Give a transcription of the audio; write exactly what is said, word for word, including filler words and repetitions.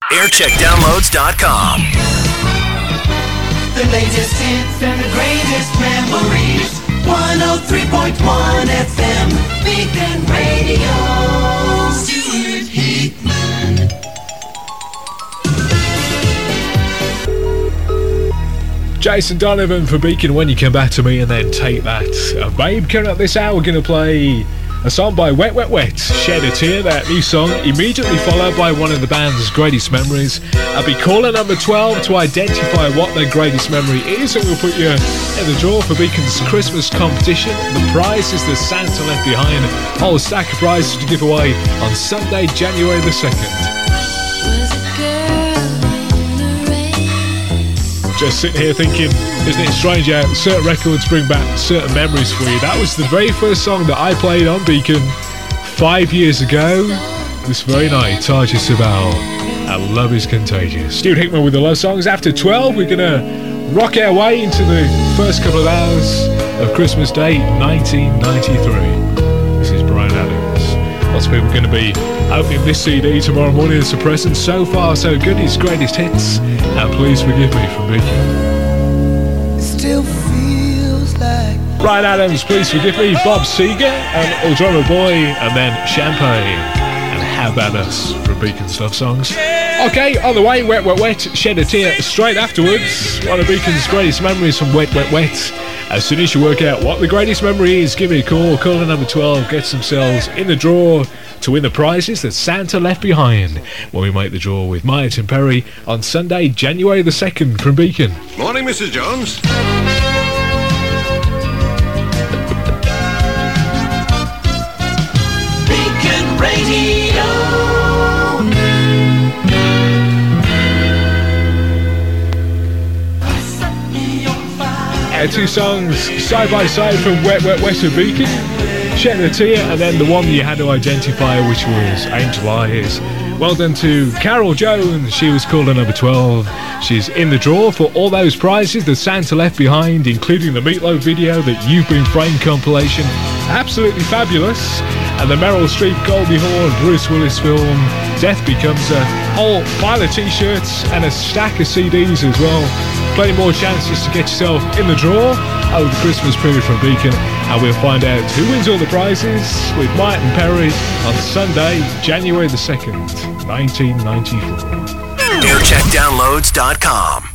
aircheck downloads dot com. The latest hits and the greatest memories. one oh three point one F M, Beacon Radio. Stuart Heatman. Jason Donovan for Beacon, When You Come Back to Me, and then Take That. Uh, babe, coming up this hour, we're going to play a song by Wet Wet Wet, Shed a Tear, that new song, immediately followed by one of the band's greatest memories. I'll be calling number twelve to identify what their greatest memory is, and we'll put you in the draw for Beacon's Christmas competition. The prize is the Santa Left Behind, a whole stack of prizes to give away on Sunday, January the second. Just sitting here thinking, isn't it strange how certain records bring back certain memories for you? That was the very first song that I played on Beacon five years ago. This very night, Tarja Sabal, and Love Is Contagious. Stuart Hickman with the love songs. After twelve, we're going to rock our way into the first couple of hours of Christmas Day, nineteen ninety-three. This is Bryan Adams. Lots of people are going to be opening this C D tomorrow morning as a present. So far, so good. His greatest hits. And Please Forgive Me from Beacon. It still feels like Bryan Adams, Please Forgive Me, Bob Seger, and Old Drummer Boy, and then Champagne, and How About Us from Beacon's Love Songs. Okay, on the way, Wet Wet Wet, Shed a Tear straight afterwards. One of Beacon's greatest memories from Wet Wet Wet. As soon as you work out what the greatest memory is, give me a call. Caller number twelve gets themselves in the draw to win the prizes that Santa left behind when we make the draw with Myatt and Perry on Sunday, January the second from Beacon. Morning, Missus Jones. Beacon Radio. Uh, two songs side by side from Wet Wet Wet and Beacon. Shed a Tear, and then the one you had to identify, which was Angel Eyes. Well done to Carol Jones. She was called at number twelve. She's in the draw for all those prizes that Santa left behind, including the Meatloaf video, that You've Been Framed compilation. Absolutely fabulous. And the Meryl Streep, Goldie Hawn, Bruce Willis film, Death Becomes a whole pile of t-shirts and a stack of C Ds as well. Plenty more chances to get yourself in the draw over the Christmas period from Beacon, and we'll find out who wins all the prizes with Myatt and Perry on Sunday, January the second, nineteen ninety-four. aircheck downloads dot com.